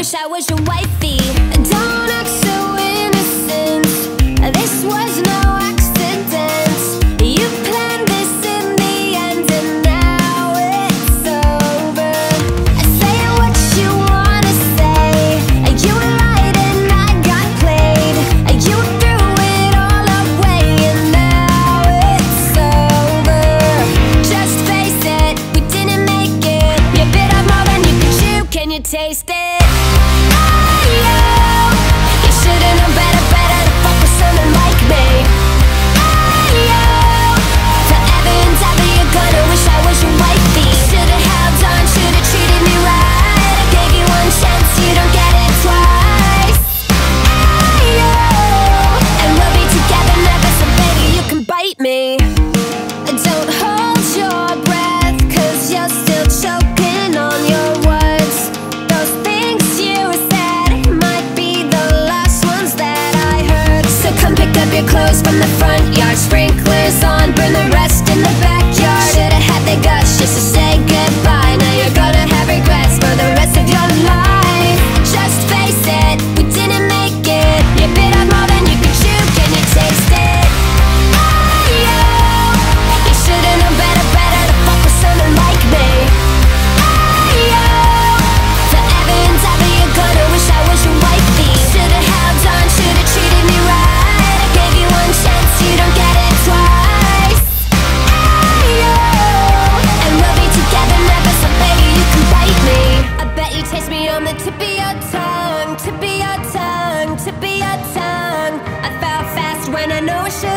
wish I was your wifey. Don't act so innocent. This was no accident. You planned this in the end, and now it's over. Say what you wanna say. You lied and I got played. You threw it all away, and now it's over. Just face it, we didn't make it. You bit off more than you could chew. Can you taste it? You should've known better to fuck with someone like me. Forever and ever you're gonna wish I was your wifey. Should've held on, should've treated me right. I gave you one chance, you don't get it twice. And we'll be together never, so baby you can bite me. Don't hold your breath, 'cause you're still choking on your words. Those things you said might be the last ones that I heard. So come pick up your clothes from the front yard. Sprinklers on, burn the rest in the backyard. Should've had the guts just to say goodbye. Now you're gonna have regrets for the rest of your life. Just face it, we didn't make it. You bit off more than you could chew. Can you taste it? You should've known better to fuck with someone like me. Forever and ever you're gonna wish I was your wifey. Should've held on, should've treated me right. I gave you one chance, you don't get it twice. And we'll be together never, so baby you can bite me. I bet you taste me on the tip of your tongue, tip of your tongue, tip of your tongue. I fell fast when I know I should.